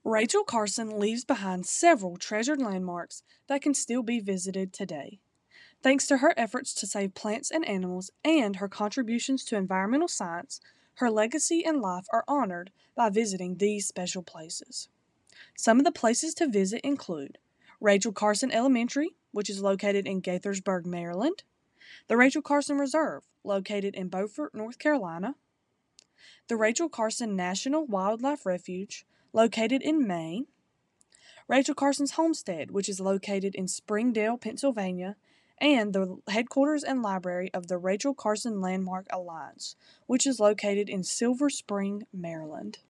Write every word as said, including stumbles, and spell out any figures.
Rachel Carson leaves behind several treasured landmarks that can still be visited today. Thanks to her efforts to save plants and animals and her contributions to environmental science, her legacy and life are honored by visiting these special places. Some of the places to visit include Rachel Carson Elementary, which is located in Gaithersburg, Maryland; the Rachel Carson Reserve, located in Beaufort, North Carolina; the Rachel Carson National Wildlife Refuge, located in Maine; Rachel Carson's Homestead, which is located in Springdale, Pennsylvania; and the headquarters and library of the Rachel Carson Landmark Alliance, which is located in Silver Spring, Maryland.